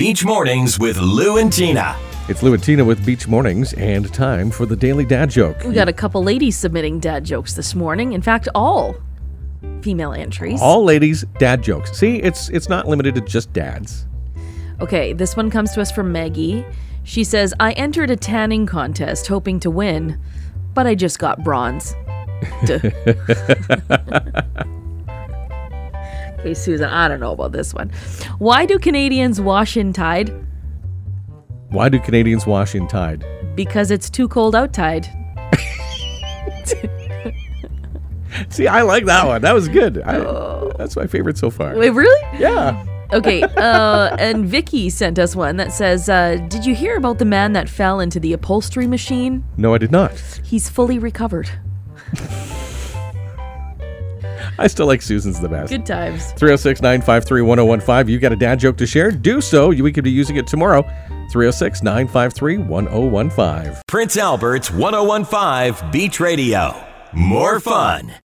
Beach Mornings with Lou and Tina. It's Lou and Tina with Beach Mornings, and time for the Daily Dad Joke. We got a couple ladies submitting dad jokes this morning. In fact, all female entries. All ladies, dad jokes. See, it's not limited to just dads. Okay, this one comes to us from Maggie. She says, I entered a tanning contest hoping to win, but I just got bronze. Okay, Susan, I don't know about this one. Why do Canadians wash in tide? Why do Canadians wash in tide? Because it's too cold outside. See, I like that one. That was good. That's my favorite so far. Wait, really? Yeah. Okay, and Vicky sent us one that says, did you hear about the man that fell into the upholstery machine? No, I did not. He's fully recovered. I still like Susan's the best. Good times. 306-953-1015. You got a dad joke to share? Do so. We could be using it tomorrow. 306-953-1015. Prince Albert's 1015 Beach Radio. More fun.